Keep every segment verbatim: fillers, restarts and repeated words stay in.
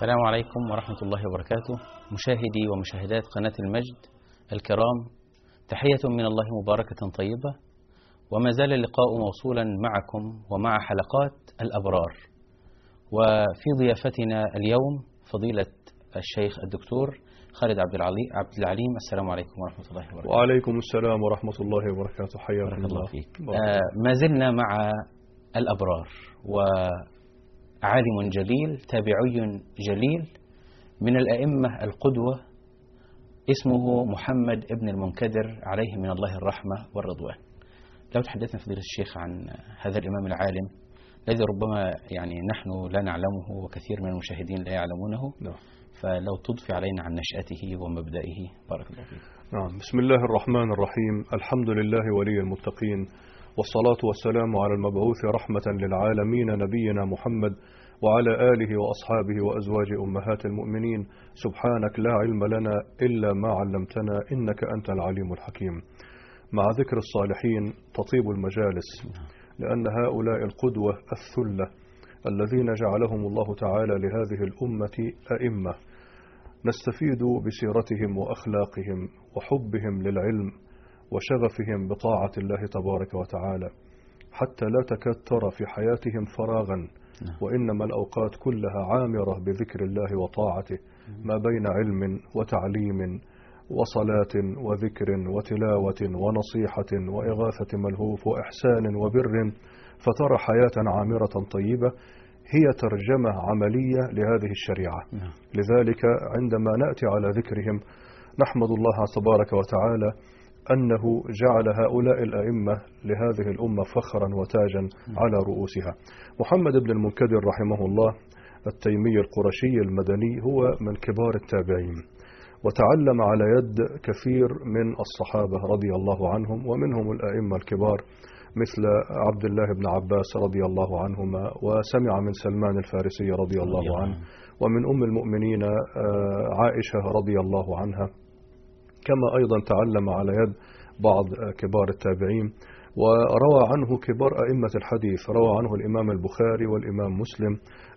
السلام عليكم ورحمة الله وبركاته. مشاهدي ومشاهدات قناة المجد الكرام، تحية من الله مباركة طيبة، وما زال اللقاء موصولا معكم ومع حلقات الأبرار. وفي ضيافتنا اليوم فضيلة الشيخ الدكتور خالد عبد عبد العليم. السلام عليكم ورحمة الله وبركاته. وعليكم السلام ورحمة الله وبركاته. حياكم الله. الله فيك. آه ما زلنا مع الأبرار، وعالم جليل تابعي جليل من الأئمة القدوة، اسمه محمد ابن المنكدر عليه من الله الرحمة والرضوان. لو تحدثنا فضيلة الشيخ عن هذا الإمام العالم الذي ربما يعني نحن لا نعلمه وكثير من المشاهدين لا يعلمونه. نعم. فلو تضفي علينا عن نشأته ومبدئه بارك الله فيك. نعم. بسم الله الرحمن الرحيم. الحمد لله ولي المتقين، والصلاة والسلام على المبعوث رحمة للعالمين نبينا محمد وعلى آله وأصحابه وأزواج أمهات المؤمنين. سبحانك لا علم لنا إلا ما علمتنا إنك أنت العليم الحكيم. مع ذكر الصالحين تطيب المجالس، لأن هؤلاء القدوة الثلة الذين جعلهم الله تعالى لهذه الأمة أئمة، نستفيد بسيرتهم وأخلاقهم وحبهم للعلم وشغفهم بطاعة الله تبارك وتعالى، حتى لا تكاد ترى في حياتهم فراغا، وإنما الأوقات كلها عامرة بذكر الله وطاعته، ما بين علم وتعليم وصلاة وذكر وتلاوة ونصيحة وإغاثة ملهوف وإحسان وبر، فترى حياة عامرة طيبة هي ترجمة عملية لهذه الشريعة. لذلك عندما نأتي على ذكرهم نحمد الله تبارك وتعالى أنه جعل هؤلاء الأئمة لهذه الأمة فخرا وتاجا على رؤوسها. محمد بن المنكدر رحمه الله التيمي القرشي المدني هو من كبار التابعين، وتعلم على يد كثير من الصحابة رضي الله عنهم، ومنهم الأئمة الكبار مثل عبد الله بن عباس رضي الله عنهما، وسمع من سلمان الفارسي رضي الله عنه، ومن أم المؤمنين عائشة رضي الله عنها، كما أيضا تعلم على يد بعض كبار التابعين. وروى عنه كبار أئمة الحديث، روى عنه الإمام البخاري والإمام مسلم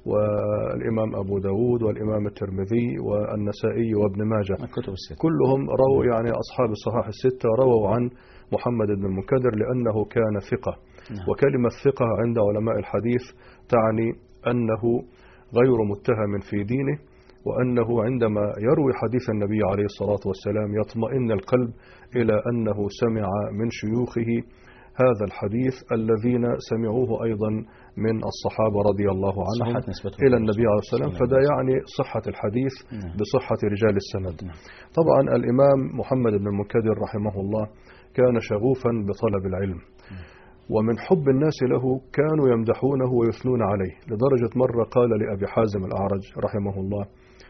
والإمام أبو داود والإمام الترمذي والنسائي وابن ماجه، كلهم رووا، يعني أصحاب الصحاح الستة رووا عن محمد بن المنكدر لأنه كان ثقة. وكلمة ثقة عند علماء الحديث تعني أنه غير متهم في دينه، وأنه عندما يروي حديث النبي عليه الصلاة والسلام يطمئن القلب إلى أنه سمع من شيوخه هذا الحديث الذين سمعوه أيضا من الصحابة رضي الله عنهم إلى النبي عليه الصلاة والسلام، فده يعني صحة الحديث بصحة رجال السند. طبعا الإمام محمد بن المنكدر رحمه الله كان شغوفا بطلب العلم، ومن حب الناس له كانوا يمدحونه ويثنون عليه، لدرجة مرة قال لأبي حازم الأعرج رحمه الله: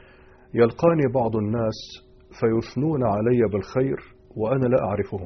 يلقاني بعض الناس فيثنون علي بالخير وأنا لا أعرفهم.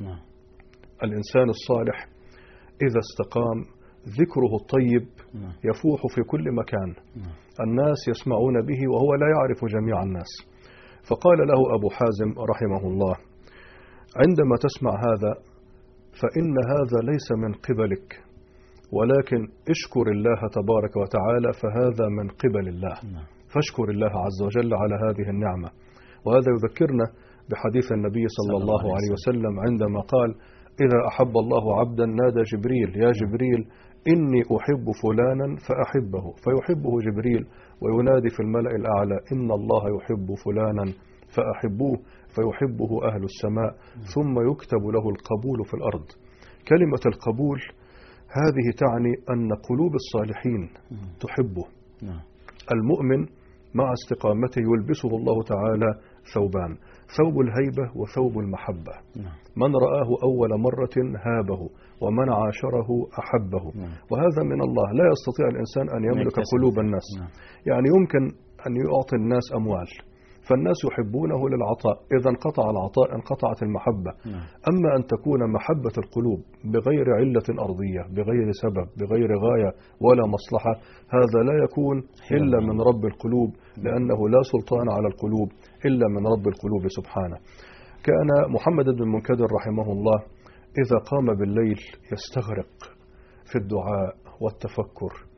الإنسان الصالح إذا استقام ذكره الطيب يفوح في كل مكان، الناس يسمعون به وهو لا يعرف جميع الناس. فقال له أبو حازم رحمه الله: عندما تسمع هذا فإن هذا ليس من قبلك، ولكن اشكر الله تبارك وتعالى فهذا من قبل الله، فاشكر الله عز وجل على هذه النعمة. وهذا يذكرنا بحديث النبي صلى الله عليه وسلم عندما قال: إذا أحب الله عبدا نادى جبريل: يا جبريل إني أحب فلانا فأحبه، فيحبه جبريل وينادي في الملأ الأعلى: إن الله يحب فلانا فأحبوه، فيحبه أهل السماء، ثم يكتب له القبول في الأرض. كلمة القبول هذه تعني أن قلوب الصالحين تحبه. المؤمن مع استقامته يلبسه الله تعالى ثوبان: ثوب الهيبة وثوب المحبة. من رآه أول مرة هابه، ومن عاشره أحبه. وهذا من الله، لا يستطيع الإنسان أن يملك قلوب الناس. يعني يمكن أن يعطي الناس أموال، فالناس يحبونه للعطاء، إذا انقطع العطاء انقطعت المحبة. أما أن تكون محبة القلوب بغير علة أرضية، بغير سبب، بغير غاية ولا مصلحة، هذا لا يكون إلا من رب القلوب، لأنه لا سلطان على القلوب إلا من رب القلوب سبحانه. كان محمد بن المنكدر رحمه الله إذا قام بالليل يستغرق في الدعاء والتفكر،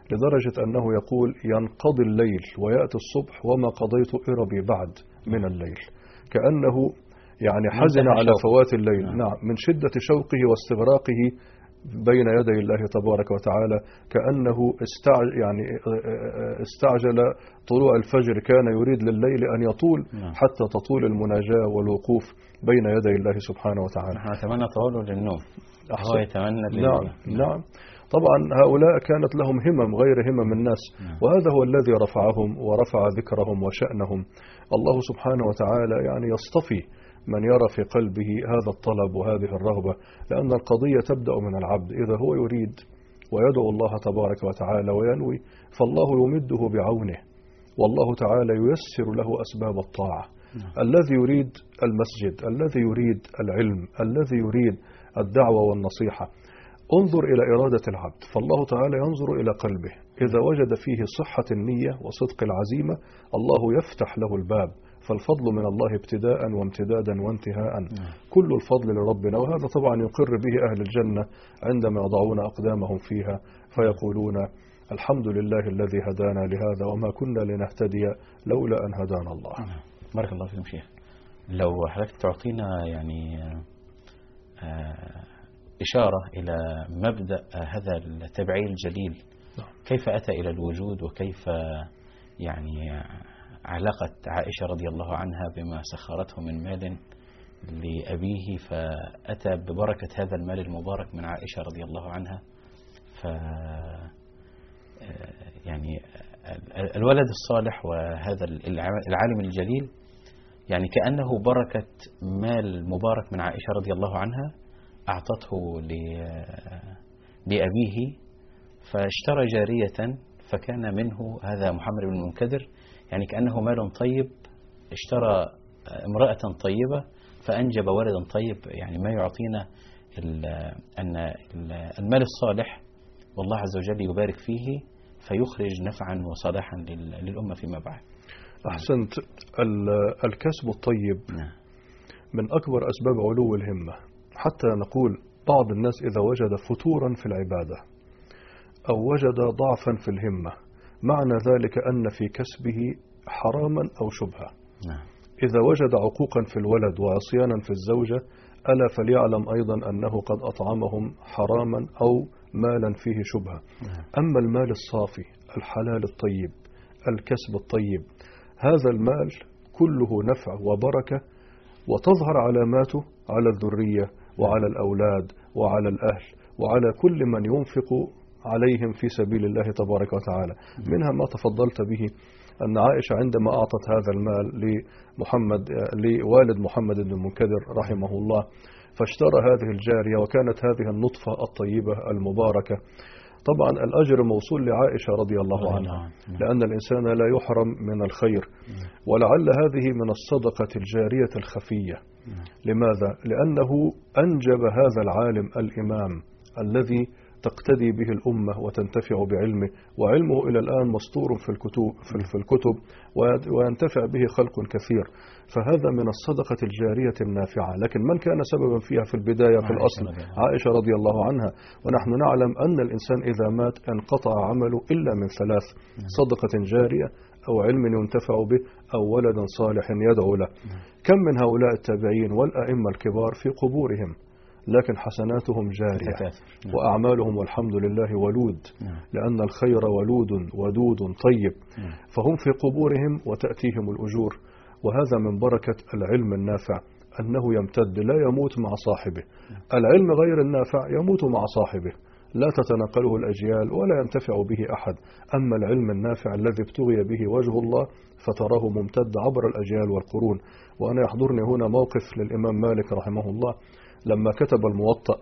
لدرجة أنه يقول ينقضي الليل ويأتي الصبح وما قضيت إربي بعد من الليل، كأنه يعني حزن على فوات الليل. نعم. نعم، من شدة شوقه واستغراقه بين يدي الله تبارك وتعالى، كأنه استعجل يعني استعجل طلوع الفجر، كان يريد لليل أن يطول حتى تطول المناجاة والوقوف بين يدي الله سبحانه وتعالى. نحن نتمنى طوله للنوم، هو يتمنى للنوم. نعم. نعم طبعا هؤلاء كانت لهم همم غير همم الناس، وهذا هو الذي رفعهم ورفع ذكرهم وشأنهم. الله سبحانه وتعالى يعني يصطفي من يرى في قلبه هذا الطلب وهذه الرغبة، لأن القضية تبدأ من العبد. إذا هو يريد ويدعو الله تبارك وتعالى وينوي، فالله يمده بعونه، والله تعالى ييسر له أسباب الطاعة. الذي يريد المسجد، الذي يريد العلم، الذي يريد الدعوة والنصيحة، انظر إلى إرادة العبد، فالله تعالى ينظر إلى قلبه. إذا وجد فيه صحة النية وصدق العزيمة، الله يفتح له الباب. فالفضل من الله ابتداء وامتدادا وانتهاء، كل الفضل لربنا. وهذا طبعا يقر به أهل الجنة عندما يضعون أقدامهم فيها فيقولون الحمد لله الذي هدانا لهذا وما كنا لنهتدي لولا أن هدانا الله. بارك الله فيكم شيخ. لو حضرتك تعطينا يعني إشارة إلى مبدأ هذا التبعيل الجليل، كيف أتى إلى الوجود، وكيف يعني علاقة عائشة رضي الله عنها بما سخرته من مال لأبيه، فأتى ببركة هذا المال المبارك من عائشة رضي الله عنها. ف يعني الولد الصالح وهذا العالم الجليل يعني كأنه بركة مال مبارك من عائشة رضي الله عنها أعطته لأبيه، فاشترى جارية فكان منه هذا محمد بن المنكدر، يعني كأنه مال طيب اشترى امرأة طيبة فأنجب ولدا طيب. يعني ما يعطينا أن المال الصالح والله عز وجل يبارك فيه فيخرج نفعا وصلاحا للأمة فيما بعد. أحسنت. الكسب الطيب من أكبر أسباب علو الهمة، حتى نقول بعض الناس إذا وجد فتورا في العبادة أو وجد ضعفا في الهمة، معنى ذلك أن في كسبه حراما أو شبهة. إذا وجد عقوقا في الولد وعصيانا في الزوجة، ألا فليعلم أيضا أنه قد أطعمهم حراما أو مالا فيه شبهة. أما المال الصافي الحلال الطيب الكسب الطيب، هذا المال كله نفع وبركة، وتظهر علاماته على الذرية وعلى الأولاد وعلى الأهل وعلى كل من ينفق عليهم في سبيل الله تبارك وتعالى. منها ما تفضلت به، أن عائشة عندما أعطت هذا المال لمحمد لوالد محمد بن المنكدر رحمه الله، فاشترى هذه الجارية، وكانت هذه النطفة الطيبة المباركة. طبعا الأجر موصول لعائشة رضي الله عنها، لأن الإنسان لا يحرم من الخير. ولعل هذه من الصدقة الجارية الخفية. لماذا؟ لأنه أنجب هذا العالم الإمام الذي تقتدي به الأمة وتنتفع بعلمه، وعلمه إلى الآن مسطور في الكتب, في الكتب وينتفع به خلق كثير. فهذا من الصدقة الجارية النافعة. لكن من كان سببا فيها في البداية في الأصل عائشة رضي الله عنها. ونحن نعلم أن الإنسان إذا مات انقطع عمله إلا من ثلاث: صدقة جارية أو علم ينتفع به أو ولد صالح يدعو له. كم من هؤلاء التابعين والأئمة الكبار في قبورهم لكن حسناتهم جارية وأعمالهم والحمد لله ولود، لأن الخير ولود ودود طيب، فهم في قبورهم وتأتيهم الأجور. وهذا من بركة العلم النافع، أنه يمتد لا يموت مع صاحبه. العلم غير النافع يموت مع صاحبه، لا تتناقله الأجيال ولا ينتفع به أحد. أما العلم النافع الذي ابتغي به وجه الله فتراه ممتد عبر الأجيال والقرون. وأنا يحضرني هنا موقف للإمام مالك رحمه الله لما كتب الموطأ،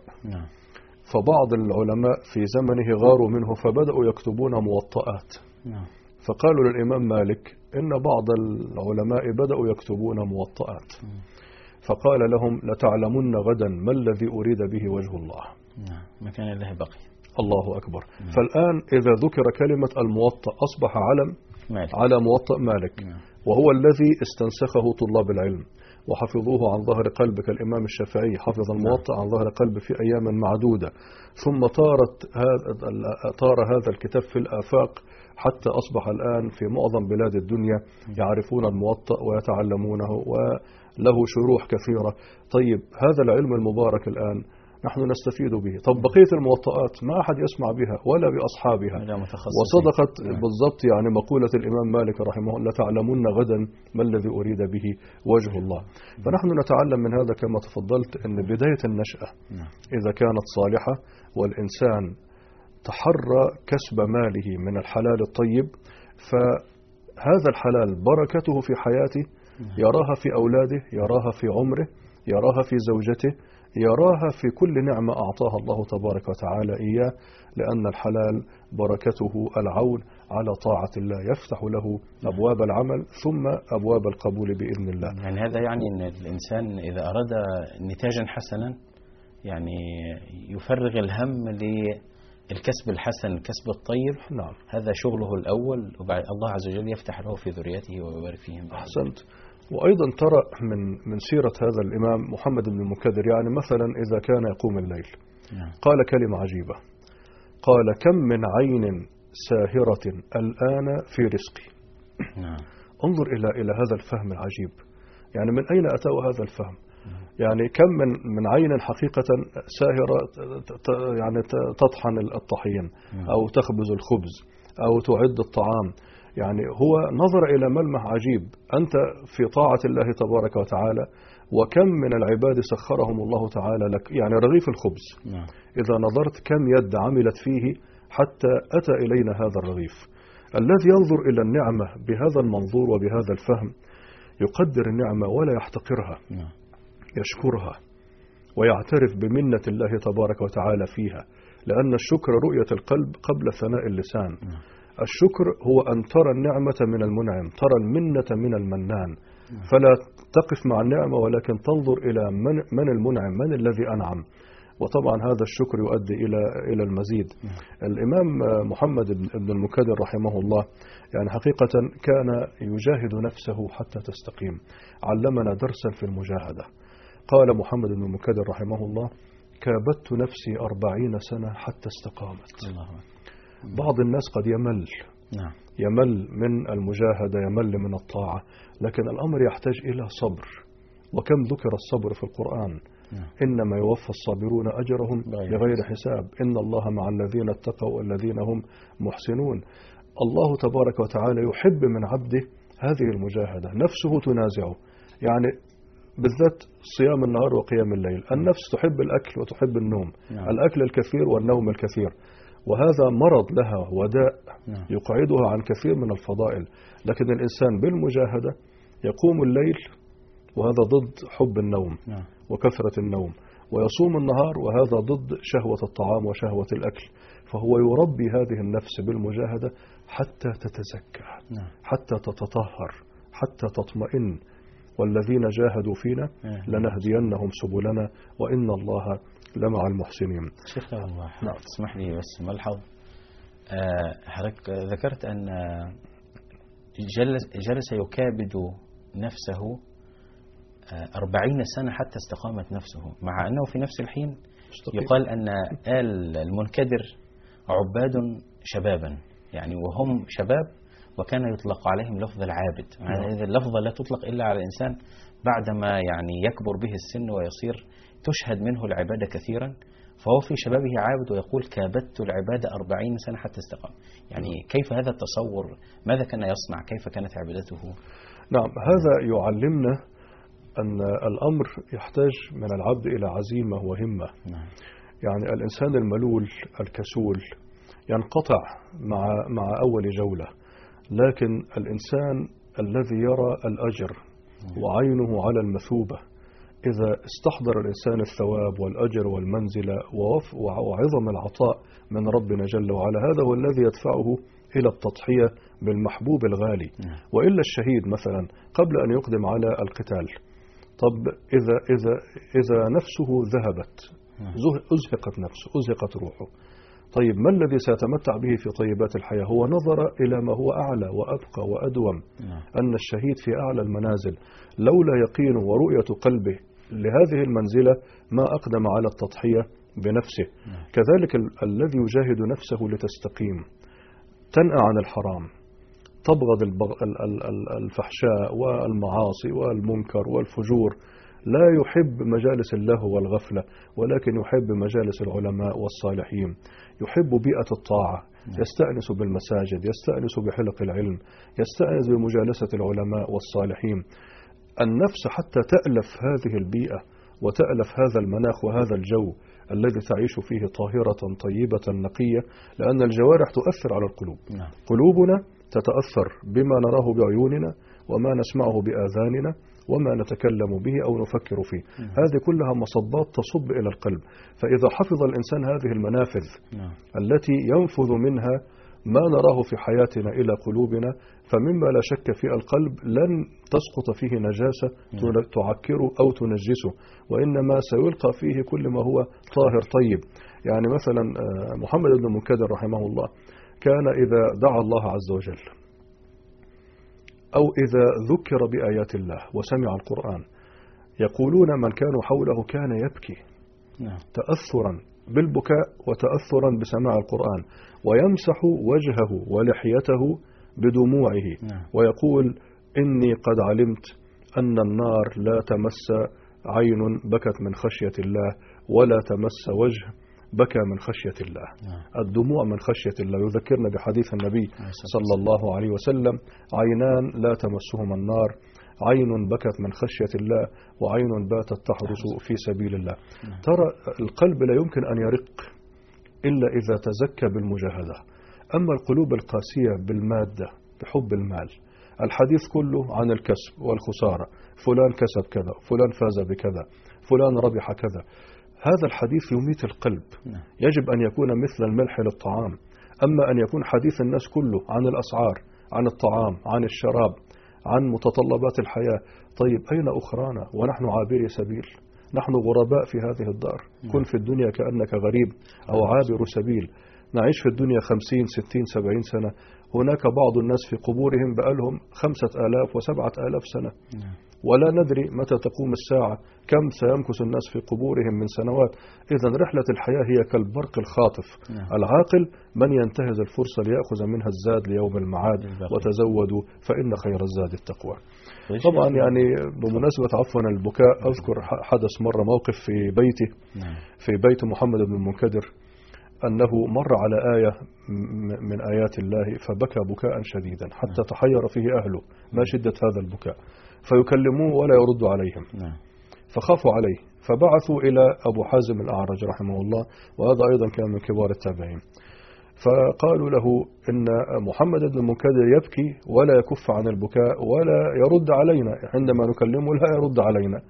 فبعض العلماء في زمنه غاروا منه فبدأوا يكتبون موطئات. فقالوا للإمام مالك إن بعض العلماء بدأوا يكتبون موطئات، فقال لهم لتعلمن غدا ما الذي أريد به وجه الله. مكان الله بقي. الله أكبر. فالآن إذا ذكر كلمة الموطأ أصبح علم مالك. على موطأ مالك. وهو الذي استنسخه طلاب العلم وحفظوه عن ظهر قلب كالإمام الشافعي حفظ الموطأ عن ظهر قلب في أيام معدودة، ثم طارت هذا طار هذا الكتاب في الآفاق حتى أصبح الآن في معظم بلاد الدنيا يعرفون الموطأ ويتعلمونه وله شروح كثيرة. طيب هذا العلم المبارك الآن نحن نستفيد به. طب بقية الموطئات ما أحد يسمع بها ولا بأصحابها. وصدقت بالضبط يعني مقولة الإمام مالك رحمه الله: تعلمون غدا ما الذي أريد به وجه الله. فنحن نتعلم من هذا كما تفضلت أن بداية النشأة إذا كانت صالحة والإنسان تحرى كسب ماله من الحلال الطيب، فهذا الحلال بركته في حياته يراها في أولاده، يراها في عمره، يراها في زوجته، يراها في كل نعمة أعطاها الله تبارك وتعالى إياه، لأن الحلال بركته العون على طاعة الله، يفتح له أبواب العمل ثم أبواب القبول بإذن الله. يعني هذا يعني أن الإنسان إذا أراد نتاجا حسنا يعني يفرغ الهم للكسب الحسن، الكسب الطيب. نعم. هذا شغله الأول، وبعد الله عز وجل يفتح له في ذريته ويبارك فيهم. أحسنت. وأيضا ترى من من سيرة هذا الإمام محمد بن المنكدر، يعني مثلا إذا كان يقوم الليل قال كلمة عجيبة، قال: كم من عين ساهرة الآن في رزقي. انظر إلى إلى هذا الفهم العجيب، يعني من أين أتاه هذا الفهم؟ يعني كم من من عين حقيقة ساهرة يعني تطحن الطحين أو تخبز الخبز أو تعد الطعام. يعني هو نظر إلى ملمح عجيب، أنت في طاعة الله تبارك وتعالى، وكم من العباد سخرهم الله تعالى لك، يعني رغيف الخبز إذا نظرت كم يد عملت فيه حتى أتى إلينا هذا الرغيف. الذي ينظر إلى النعمة بهذا المنظور وبهذا الفهم يقدر النعمة ولا يحتقرها، يشكرها ويعترف بمنة الله تبارك وتعالى فيها، لأن الشكر رؤية القلب قبل ثناء اللسان. الشكر هو أن ترى النعمة من المنعم، ترى المنة من المنان، فلا تقف مع النعمة ولكن تنظر إلى من, من المنعم، من الذي أنعم. وطبعا هذا الشكر يؤدي إلى إلى المزيد. الإمام محمد بن المنكدر رحمه الله يعني حقيقة كان يجاهد نفسه حتى تستقيم، علمنا درسا في المجاهدة. قال محمد بن المنكدر رحمه الله: كابدت نفسي أربعين سنة حتى استقامت. الله. بعض الناس قد يمل نعم. يمل من المجاهدة، يمل من الطاعة، لكن الأمر يحتاج إلى صبر. وكم ذكر الصبر في القرآن؟ نعم. إنما يوفى الصابرون أجرهم بغير حساب، إن الله مع الذين اتقوا والذين هم محسنون. الله تبارك وتعالى يحب من عبده هذه المجاهدة، نفسه تنازعه، يعني بالذات صيام النهار وقيام الليل. النفس تحب الأكل وتحب النوم، نعم. الأكل الكثير والنوم الكثير، وهذا مرض لها وداء يقعدها عن كثير من الفضائل. لكن الإنسان بالمجاهدة يقوم الليل وهذا ضد حب النوم وكثرة النوم، ويصوم النهار وهذا ضد شهوة الطعام وشهوة الأكل. فهو يربي هذه النفس بالمجاهدة حتى تتزكى، حتى تتطهر، حتى تطمئن. والذين جاهدوا فينا لنهدينهم سبلنا وإن الله لمع المحسنين. شيخ الله نعم. تسمح لي بس ملحظ. حضرتك آه ذكرت أن جلس, جلس يكابد نفسه آه أربعين سنة حتى استقامت نفسه، مع أنه في نفس الحين يقال أن آل المنكدر عباد شبابا، يعني وهم شباب وكان يطلق عليهم لفظ العابد. يعني هذه اللفظة لا تطلق إلا على الإنسان بعدما يعني يكبر به السن ويصير تشهد منه العبادة كثيرا، فهو في شبابه عابد ويقول كابدت العبادة أربعين سنة حتى استقام. يعني كيف هذا التصور؟ ماذا كان يصنع؟ كيف كانت عبادته؟ نعم، هذا يعلمنا أن الأمر يحتاج من العبد إلى عزيمة وهمة. نعم. يعني الإنسان الملول الكسول ينقطع مع مع أول جولة، لكن الإنسان الذي يرى الأجر وعينه على المثوبة، إذا استحضر الإنسان الثواب والأجر والمنزلة وعظم العطاء من ربنا جل وعلا، هذا هو الذي يدفعه إلى التضحية بالمحبوب الغالي. وإلا الشهيد مثلا قبل أن يقدم على القتال، طب إذا, إذا, إذا نفسه ذهبت، أزهقت نفسه، أزهقت روحه، طيب ما الذي سيتمتع به في طيبات الحياة؟ هو نظر إلى ما هو أعلى وأبقى وأدوم، أن الشهيد في أعلى المنازل. لولا يقين ورؤية قلبه لهذه المنزلة ما أقدم على التضحية بنفسه. كذلك ال الذي يجاهد نفسه لتستقيم، تنأى عن الحرام، تبغض الفحشاء والمعاصي والمنكر والفجور، لا يحب مجالس اللهو والغفلة، ولكن يحب مجالس العلماء والصالحين، يحب بيئة الطاعة، يستأنس بالمساجد، يستأنس بحلق العلم، يستأنس بمجالسة العلماء والصالحين. النفس حتى تألف هذه البيئة وتألف هذا المناخ وهذا الجو الذي تعيش فيه طاهرة طيبة نقية، لأن الجوارح تؤثر على القلوب. قلوبنا تتأثر بما نراه بعيوننا وما نسمعه بآذاننا وما نتكلم به أو نفكر فيه. هذه كلها مصبات تصب إلى القلب. فإذا حفظ الإنسان هذه المنافذ التي ينفذ منها ما نراه في حياتنا إلى قلوبنا، فمما لا شك في القلب لن تسقط فيه نجاسة تعكره أو تنجسه، وإنما سيلقى فيه كل ما هو طاهر طيب. يعني مثلا محمد بن المنكدر رحمه الله كان إذا دعا الله عز وجل أو إذا ذكر بآيات الله وسمع القرآن، يقولون من كانوا حوله كان يبكي تأثرا بالبكاء وتأثرا بسماع القرآن، ويمسح وجهه ولحيته بدموعه ويقول إني قد علمت أن النار لا تمس عين بكت من خشية الله ولا تمس وجه بكى من خشية الله. الدموع من خشية الله. يذكرنا بحديث النبي صلى الله عليه وسلم: عينان لا تمسهما النار، عين بكت من خشية الله وعين باتت تحرس في سبيل الله. ترى القلب لا يمكن أن يرق إلا إذا تزكى بالمجاهدة. أما القلوب القاسية بالمادة بحب المال، الحديث كله عن الكسب والخسارة، فلان كسب كذا، فلان فاز بكذا، فلان ربح كذا، هذا الحديث يميت القلب. يجب أن يكون مثل الملح للطعام. أما أن يكون حديث الناس كله عن الأسعار، عن الطعام، عن الشراب، عن متطلبات الحياة، طيب أين أخرانا ونحن عابري سبيل؟ نحن غرباء في هذه الدار. كن في الدنيا كأنك غريب أو عابر سبيل. نعيش في الدنيا خمسين ستين سبعين سنة، هناك بعض الناس في قبورهم بقالهم خمسة آلاف وسبعة آلاف سنة، ولا ندري متى تقوم الساعة، كم سيمكث الناس في قبورهم من سنوات. إذن رحلة الحياة هي كالبرق الخاطف. العاقل من ينتهز الفرصة ليأخذ منها الزاد ليوم المعاد، وتزودوا فإن خير الزاد التقوى. طبعا يعني بمناسبة عفوا البكاء، أذكر حدث مرة موقف في بيتي في بيت محمد بن المنكدر، أنه مر على آية من آيات الله فبكى بكاء شديدا حتى تحير فيه أهله ما شدة هذا البكاء، فيكلموه ولا يرد عليهم، فخافوا عليه، فبعثوا إلى أبو حازم الأعرج رحمه الله، وهذا أيضا كان من كبار التابعين، فقالوا له إن محمد بن المنكدر يبكي ولا يكف عن البكاء ولا يرد علينا، عندما نكلمه لا يرد علينا،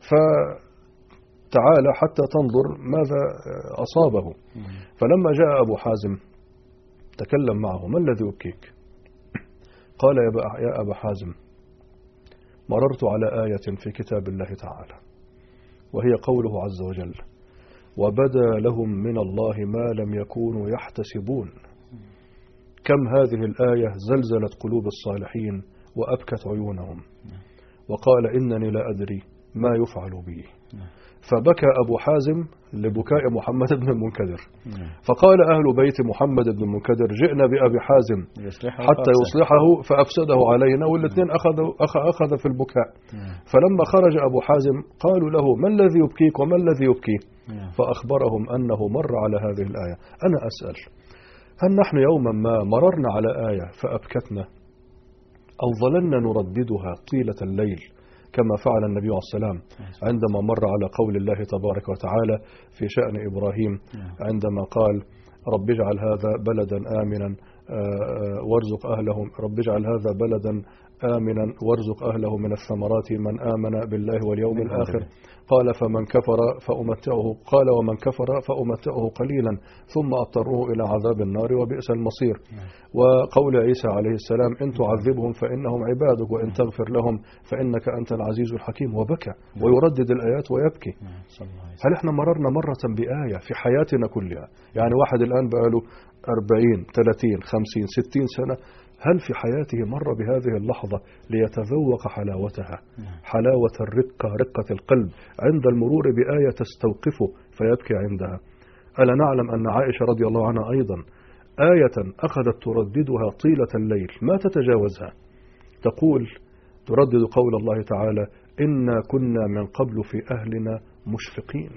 فتعالى حتى تنظر ماذا أصابه. فلما جاء أبو حازم تكلم معه: ما الذي يبكيك؟ قال: يا أبا حازم، مررت على آية في كتاب الله تعالى، وهي قوله عز وجل: وبدا لهم من الله ما لم يكونوا يحتسبون. كم هذه الآية زلزلت قلوب الصالحين وأبكت عيونهم، وقال: إنني لا أدري ما يفعل بي. فبكى أبو حازم لبكاء محمد بن المنكدر، فقال أهل بيت محمد بن المنكدر: جئنا بأبي حازم حتى يصلحه فأفسده علينا، والاثنين أخذوا أخذ في البكاء. فلما خرج أبو حازم قالوا له: ما الذي يبكيك وما الذي يبكيه؟ فأخبرهم أنه مر على هذه الآية. أنا أسأل: هل نحن يوما ما مررنا على آية فأبكتنا أو ظللنا نرددها طيلة الليل كما فعل النبي عليه السلام عندما مر على قول الله تبارك وتعالى في شأن إبراهيم عندما قال: رب اجعل هذا بلدا آمنا وارزق أهلهم، رب اجعل هذا بلدا آمنا وارزق أهله من الثمرات من آمن بالله واليوم الآخر. قال فمن كفر فأمتعه قال ومن كفر فأمتعه قليلا ثم أضطروه إلى عذاب النار وبئس المصير. وقول عيسى عليه السلام إن تعذبهم فإنهم عبادك وإن تغفر لهم فإنك أنت العزيز الحكيم، وبكى ويردد الآيات ويبكي. هل احنا مررنا مرة بآية في حياتنا كلها؟ يعني واحد الآن بقاله أربعين ثلاثين خمسين ستين سنة، هل في حياته مر بهذه اللحظة ليتذوق حلاوتها، حلاوة الرقة، رقة القلب عند المرور بآية تستوقفه فيبكي عندها؟ ألا نعلم أن عائشة رضي الله عنها أيضا آية أخذت ترددها طيلة الليل ما تتجاوزها، تقول تردد قول الله تعالى إنا كنا من قبل في أهلنا مشفقين.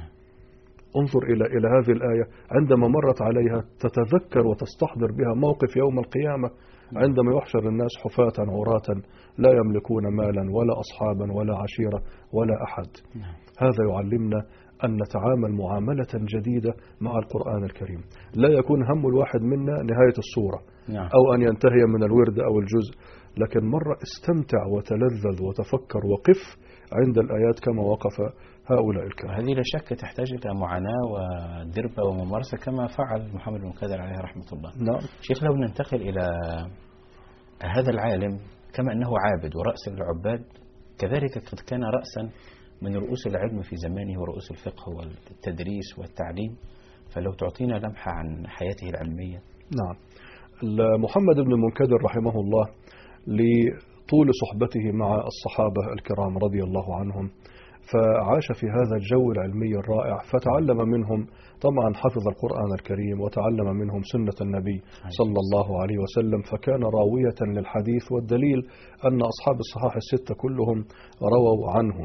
انظر إلى إلى هذه الآية عندما مرت عليها تتذكر وتستحضر بها موقف يوم القيامة عندما يحشر الناس حفاة عراة لا يملكون مالا ولا أصحابا ولا عشيرة ولا أحد. هذا يعلمنا أن نتعامل معاملة جديدة مع القرآن الكريم، لا يكون هم الواحد منا نهاية الصورة أو أن ينتهي من الورد أو الجزء، لكن مرة استمتع وتلذذ وتفكر وقف عند الآيات كما وقف هؤلاء الكرام. هذه لا شك تحتاج إلى معاناة ودربة وممارسة كما فعل محمد بن المنكدر عليه رحمة الله. نعم. شيخ لو ننتقل إلى هذا العالم كما أنه عابد ورأس العباد، كذلك قد كان رأسا من رؤوس العلم في زمانه ورؤوس الفقه والتدريس والتعليم، فلو تعطينا لمحة عن حياته العلمية. نعم. محمد بن المنكدر رحمه الله لطول صحبته مع الصحابة الكرام رضي الله عنهم فعاش في هذا الجو العلمي الرائع، فتعلم منهم طبعا، حفظ القرآن الكريم وتعلم منهم سنة النبي صلى الله عليه وسلم، فكان راوية للحديث، والدليل أن أصحاب الصحاح الستة كلهم رووا عنه.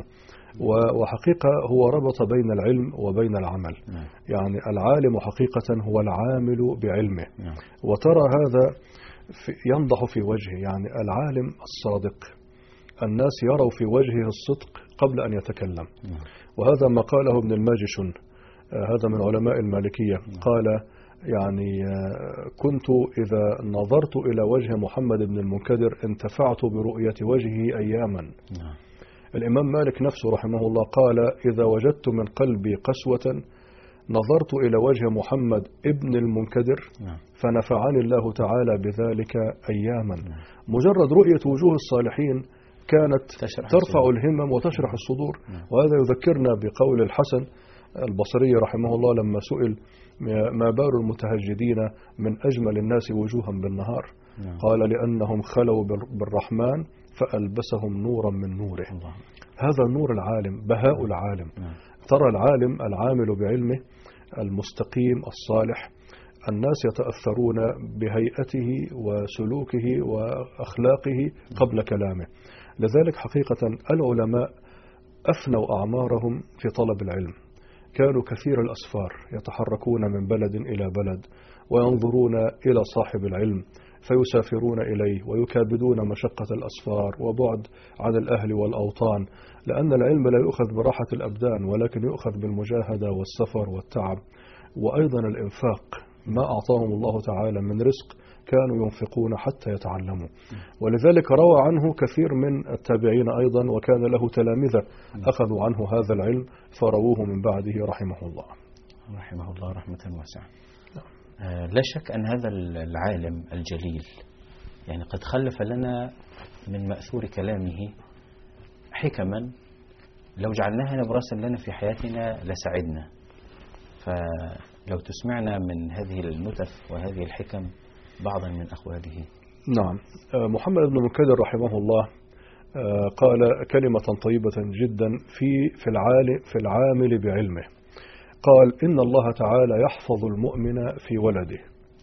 وحقيقة هو ربط بين العلم وبين العمل، يعني العالم حقيقة هو العامل بعلمه، وترى هذا ينضح في وجهه، يعني العالم الصادق الناس يروا في وجهه الصدق قبل أن يتكلم. وهذا ما قاله ابن الماجشون، هذا من علماء المالكية، قال يعني كنت إذا نظرت إلى وجه محمد بن المنكدر انتفعت برؤية وجهه أياما. الإمام مالك نفسه رحمه الله قال إذا وجدت من قلبي قسوة نظرت إلى وجه محمد ابن المنكدر فنفعني الله تعالى بذلك أياما. مجرد رؤية وجوه الصالحين كانت ترفع الهمم وتشرح الصدور. وهذا يذكرنا بقول الحسن البصري رحمه الله لما سئل ما بال المتهجدين من أجمل الناس وجوها بالنهار، قال لأنهم خلوا بالرحمن فألبسهم نورا من نوره. هذا نور العالم، بهاء العالم. ترى العالم العامل بعلمه المستقيم الصالح الناس يتأثرون بهيئته وسلوكه وأخلاقه قبل كلامه. لذلك حقيقة العلماء أفنوا أعمارهم في طلب العلم، كانوا كثير الأسفار يتحركون من بلد إلى بلد وينظرون إلى صاحب العلم فيسافرون إليه ويكابدون مشقة الأسفار وبعد عن الأهل والأوطان، لأن العلم لا يؤخذ براحة الأبدان ولكن يؤخذ بالمجاهدة والسفر والتعب وأيضا الإنفاق. ما أعطاهم الله تعالى من رزق كانوا ينفقون حتى يتعلموا. ولذلك روى عنه كثير من التابعين أيضا، وكان له تلامذة أخذوا عنه هذا العلم فرووه من بعده رحمه الله رحمه الله رحمة واسعة. آه لا شك أن هذا العالم الجليل يعني قد خلف لنا من مأثور كلامه حكما لو جعلناها نبراسا لنا في حياتنا لسعدنا. فلو تسمعنا من هذه المتف وهذه الحكم بعضا من أخواله. نعم. محمد بن المنكدر رحمه الله قال كلمة طيبة جدا في في العالم في العامل بعلمه. قال إن الله تعالى يحفظ المؤمن في ولده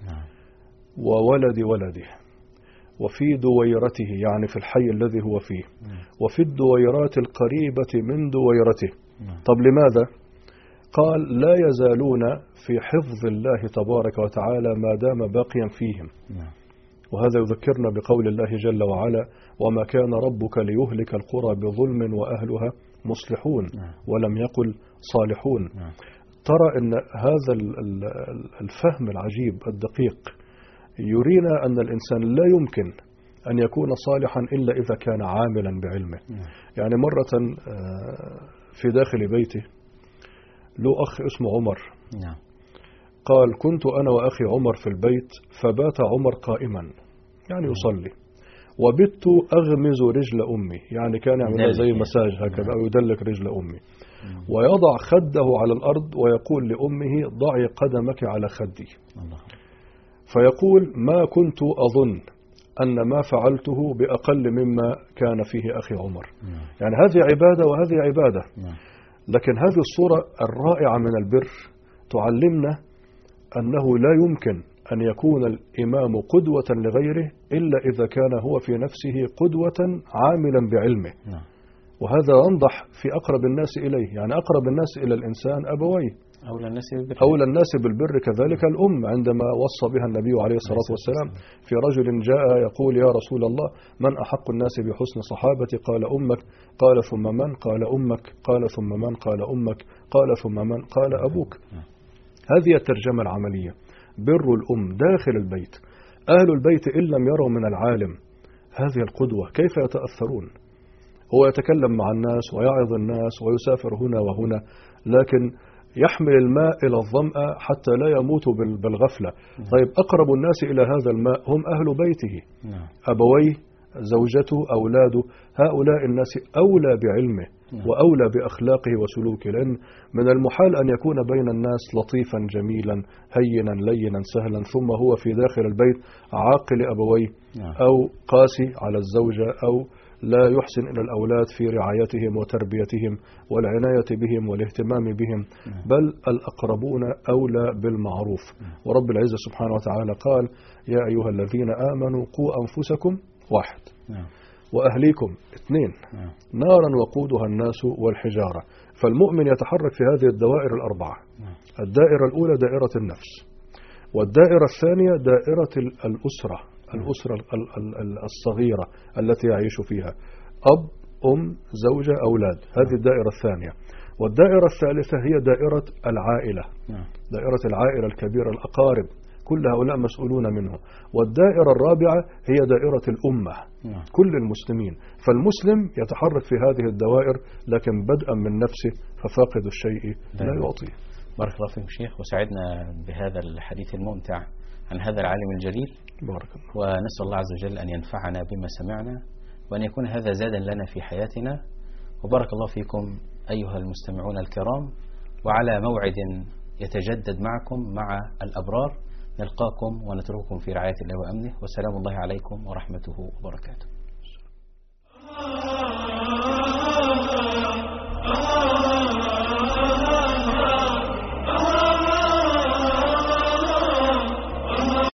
وولد ولده وفي دويرته، يعني في الحي الذي هو فيه، وفي الدويرات القريبة من دويرته. طب لماذا؟ قال لا يزالون في حفظ الله تبارك وتعالى ما دام باقيا فيهم. وهذا يذكرنا بقول الله جل وعلا وما كان ربك ليهلك القرى بظلم وأهلها مصلحون ولم يقل صالحون. ترى أن هذا الفهم العجيب الدقيق يرينا أن الإنسان لا يمكن أن يكون صالحا إلا إذا كان عاملا بعلمه. يعني مرة في داخل بيته له أخ اسمه عمر، قال كنت أنا وأخي عمر في البيت فبات عمر قائما يعني يصلي، وبت أغمز رجل أمي، يعني كان يعملها زي مساج هكذا أو يدلك رجل أمي، ويضع خده على الأرض ويقول لأمه ضعي قدمك على خدي، فيقول ما كنت أظن أن ما فعلته بأقل مما كان فيه أخي عمر. يعني هذه عبادة وهذه عبادة، لكن هذه الصورة الرائعة من البر تعلمنا أنه لا يمكن أن يكون الإمام قدوة لغيره إلا إذا كان هو في نفسه قدوة عاملا بعلمه. وهذا ينضح في أقرب الناس إليه، يعني أقرب الناس إلى الإنسان أبويه، أولى الناس بالبر. أولى الناس بالبر كذلك الأم، عندما وصى بها النبي عليه الصلاة والسلام في رجل جاء يقول يا رسول الله من أحق الناس بحسن صحابتي؟ قال أمك، قال ثم من؟ قال أمك، قال ثم من؟ قال أمك، قال ثم من؟ قال أبوك. هذه الترجمة العملية، بر الأم داخل البيت. أهل البيت إن لم يروا من العالم هذه القدوة كيف يتأثرون؟ هو يتكلم مع الناس ويعظ الناس ويسافر هنا وهنا، لكن يحمل الماء إلى الظمأ حتى لا يموتوا بالغفلة. طيب أقرب الناس إلى هذا الماء هم أهل بيته، أبويه، زوجته، أولاده، هؤلاء الناس أولى بعلمه وأولى بأخلاقه وسلوكه، لأن من المحال أن يكون بين الناس لطيفا جميلا هينا لينا سهلا ثم هو في داخل البيت عاقل أبويه أو قاسي على الزوجة أو لا يحسن إلى الأولاد في رعايتهم وتربيتهم والعناية بهم والاهتمام بهم، بل الأقربون أولى بالمعروف. ورب العزة سبحانه وتعالى قال يا أيها الذين آمنوا قوا أنفسكم واحد وأهليكم اثنين نارا وقودها الناس والحجارة. فالمؤمن يتحرك في هذه الدوائر الأربعة. الدائرة الأولى دائرة النفس، والدائرة الثانية دائرة الأسرة، الأسرة الصغيرة التي يعيش فيها أب، أم، زوجة، أولاد، هذه الدائرة الثانية. والدائرة الثالثة هي دائرة العائلة، دائرة العائلة الكبيرة، الأقارب، كل هؤلاء مسؤولون منه. والدائرة الرابعة هي دائرة الأمة، كل المسلمين. فالمسلم يتحرك في هذه الدوائر، لكن بدءا من نفسه ففاقد الشيء لا يعطيه. بارك الله فيكم شيخ، وسعدنا بهذا الحديث الممتع عن هذا العالم الجليل. بارك الله. ونسأل الله عز وجل أن ينفعنا بما سمعنا وأن يكون هذا زادا لنا في حياتنا. وبارك الله فيكم أيها المستمعون الكرام، وعلى موعد يتجدد معكم مع الأبرار. نلقاكم ونترككم في رعاية الله وأمنه، وسلام الله عليكم ورحمته وبركاته.